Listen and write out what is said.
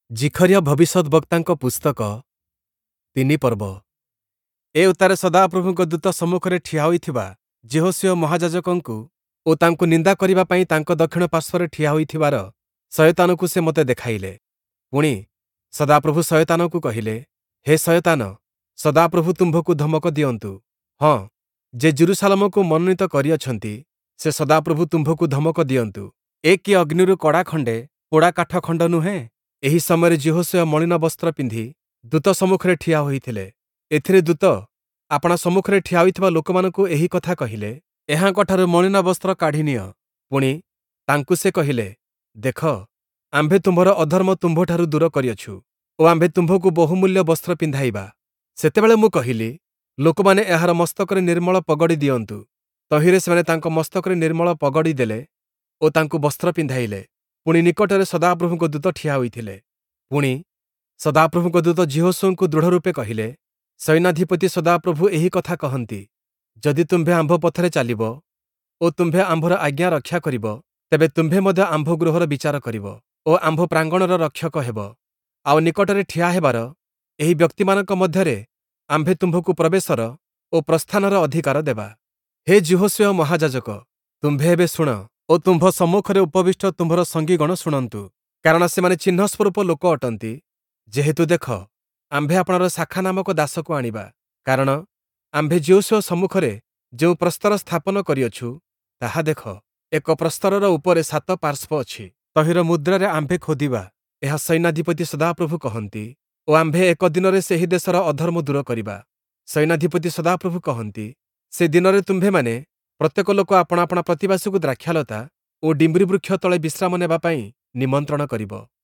ଜିଖରିଆ ଭବିଷ୍ୟତବକ୍ତାଙ୍କ ପୁସ୍ତକ 3 ପର୍ବ। ଏ ଉତ୍ତାରେ ସଦାପ୍ରଭୁଙ୍କ ଦୂତ ସମ୍ମୁଖରେ ଠିଆ ହୋଇଥିବା ଯେହୋଶୁଆ ମହାଯାଜକଙ୍କୁ ଓ ତାଙ୍କୁ ନିନ୍ଦା କରିବା ପାଇଁ ତାଙ୍କ ଦକ୍ଷିଣ ପାର୍ଶ୍ୱରେ ଠିଆ ହୋଇଥିବାର ଶୟତାନକୁ ସେ ମୋତେ ଦେଖାଇଲେ। ପୁଣି ସଦାପ୍ରଭୁ ଶୟତାନକୁ କହିଲେ, ହେ ଶୟତାନ, ସଦାପ୍ରଭୁ ତୁମ୍ଭକୁ ଧମକ ଦିଅନ୍ତୁ। ହଁ, ଯେ ଜେରୁସାଲେମକୁ ମନୋନୀତ କରିଅଛନ୍ତି, ସେ ସଦାପ୍ରଭୁ ତୁମ୍ଭକୁ ଧମକ ଦିଅନ୍ତୁ। ଏ କି ଅଗ୍ନିରୁ କଡ଼ା ଖଣ୍ଡେ ପୋଡ଼ା କାଠ ଖଣ୍ଡ ନୁହେଁ? ଏହି ସମୟରେ ଯେହୋଶୁଆ ମଳିନ ବସ୍ତ୍ର ପିନ୍ଧି ଦୂତ ସମ୍ମୁଖରେ ଠିଆ ହୋଇଥିଲେ। ଏଥିରେ ଦୂତ ଆପଣା ସମ୍ମୁଖରେ ଠିଆ ହୋଇଥିବା ଲୋକମାନଙ୍କୁ ଏହି କଥା କହିଲେ, ଏହାଙ୍କଠାରୁ ମଳିନ ବସ୍ତ୍ର କାଢ଼ି ନିଅ। ପୁଣି ତାଙ୍କୁ ସେ କହିଲେ, ଦେଖ, ଆମ୍ଭେ ତୁମ୍ଭର ଅଧର୍ମ ତୁମ୍ଭଠାରୁ ଦୂର କରିଅଛୁ ଓ ଆମ୍ଭେ ତୁମ୍ଭକୁ ବହୁମୂଲ୍ୟ ବସ୍ତ୍ର ପିନ୍ଧାଇବା। ସେତେବେଳେ ମୁଁ କହିଲି, ଲୋକମାନେ ଏହାର ମସ୍ତକରେ ନିର୍ମଳ ପଗଡ଼ି ଦିଅନ୍ତୁ। ତହିଁରେ ସେମାନେ ତାଙ୍କ ମସ୍ତକରେ ନିର୍ମଳ ପଗଡ଼ି ଦେଲେ ଓ ତାଙ୍କୁ ବସ୍ତ୍ର ପିନ୍ଧାଇଲେ। ପୁଣି ନିକଟରେ ସଦାପ୍ରଭୁଙ୍କ ଦୂତ ଠିଆ ହୋଇଥିଲେ। ପୁଣି ସଦାପ୍ରଭୁଙ୍କ ଦୂତ ଯେହୋଶୁଆଙ୍କୁ ଦୃଢ଼ ରୂପେ କହିଲେ, ସୈନ୍ୟାଧିପତି ସଦାପ୍ରଭୁ ଏହି କଥା କହନ୍ତି, ଯଦି ତୁମ୍ଭେ ଆମ୍ଭ ପଥରେ ଚାଲିବ ଓ ତୁମ୍ଭେ ଆମ୍ଭର ଆଜ୍ଞା ରକ୍ଷା କରିବ, ତେବେ ତୁମ୍ଭେ ମଧ୍ୟ ଆମ୍ଭ ଗୃହର ବିଚାର କରିବ ଓ ଆମ୍ଭ ପ୍ରାଙ୍ଗଣର ରକ୍ଷକ ହେବ। ଆଉ ନିକଟରେ ଠିଆ ହେବାର ଏହି ବ୍ୟକ୍ତିମାନଙ୍କ ମଧ୍ୟରେ ଆମ୍ଭେ ତୁମ୍ଭକୁ ପ୍ରବେଶର ଓ ପ୍ରସ୍ଥାନର ଅଧିକାର ଦେବା। ହେ ଯେହୋଶୁଆ ମହାଯାଜକ, ତୁମ୍ଭେ ଏବେ ଶୁଣ ଓ ତୁମ୍ଭ ସମ୍ମୁଖରେ ଉପବିଷ୍ଟ ତୁମ୍ଭର ସଙ୍ଗୀଗଣ ଶୁଣନ୍ତୁ, କାରଣ ସେମାନେ ଚିହ୍ନ ସ୍ୱରୂପ ଲୋକ ଅଟନ୍ତି। ଯେହେତୁ ଦେଖ, ଆମ୍ଭେ ଆପଣର ଶାଖା ନାମକ ଦାସକୁ ଆଣିବା, କାରଣ ଆମ୍ଭେ ଯେହୋଶୁଆ ସମ୍ମୁଖରେ ଯେଉଁ ପ୍ରସ୍ତର ସ୍ଥାପନ କରିଅଛୁ, ତାହା ଦେଖ, ଏକ ପ୍ରସ୍ତରର ଉପରେ 7 ପାର୍ଶ୍ୱ ଅଛି। ତହିଁର ମୁଦ୍ରାରେ ଆମ୍ଭେ ଖୋଦିବା, ଏହା ସୈନ୍ୟାଧିପତି ସଦାପ୍ରଭୁ କହନ୍ତି, ଓ ଆମ୍ଭେ ଏକ ଦିନରେ ସେହି ଦେଶର ଅଧର୍ମ ଦୂର କରିବା। ସୈନ୍ୟାଧିପତି ସଦାପ୍ରଭୁ କହନ୍ତି, ସେ ଦିନରେ ତୁମ୍ଭେମାନେ ପ୍ରତ୍ୟେକ ଲୋକ ଆପଣା ଆପଣା ପ୍ରତିବାସୀକୁ ଦ୍ରାକ୍ଷାଲତା ଓ ଡିମ୍ବରି ବୃକ୍ଷ ତଳେ ବିଶ୍ରାମ ନେବା ପାଇଁ ନିମନ୍ତ୍ରଣ କରିବ।